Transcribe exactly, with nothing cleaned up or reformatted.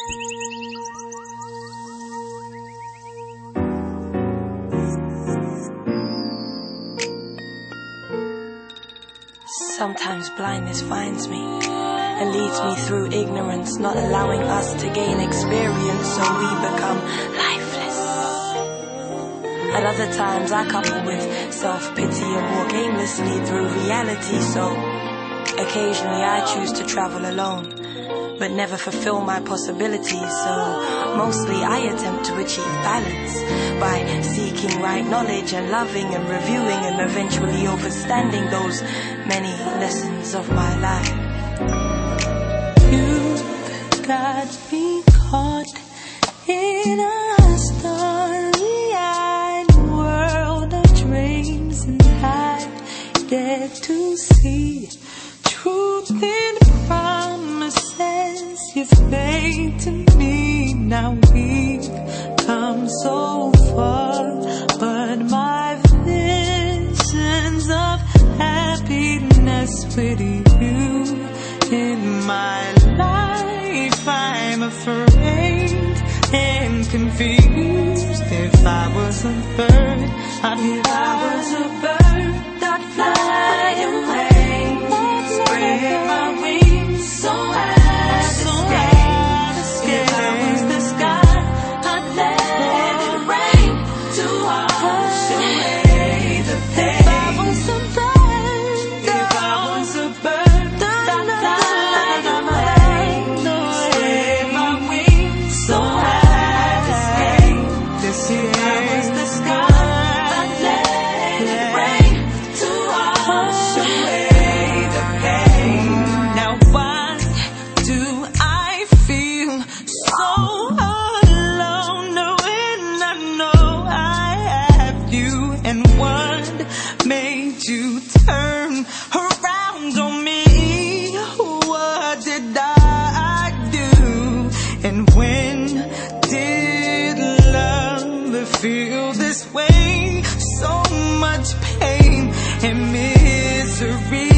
Sometimes blindness finds me and leads me through ignorance, not allowing us to gain experience, so we become lifeless. At other times I couple with self-pity and walk aimlessly through reality, so occasionally I choose to travel alone, but never fulfill my possibilities, so mostly I attempt to achieve balance by seeking right knowledge and loving and reviewing and eventually overstanding those many lessons of my life. You've got me caught in a starry-eyed world of dreams, and I get to see truth in promises you've made to me. Now we've come so far, but my visions of happiness with you in my life, I'm afraid and confused. If I was a bird, I'd if I was a bird, I'd fly away, spread my wings so high to stay. If I was the sky, I'd let it rain to wash away the pain. If I was a bird, if I was a bird, I'd fly away, spread my wings so high to stay. If I was the sky, I'd let it rain to wash away the pain. Now why do I feel so alone when I know I have you? And what made you turn around on me? What did I do? And when did love feel this way? So much pain and misery.